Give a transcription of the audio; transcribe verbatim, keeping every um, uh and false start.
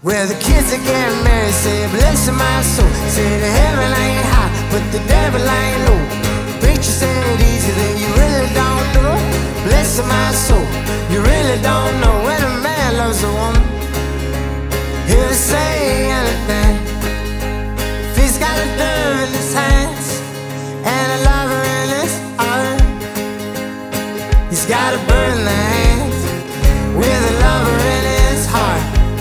Where the kids are getting married, say bless my soul. Say the heaven ain't high, but the devil ain't low.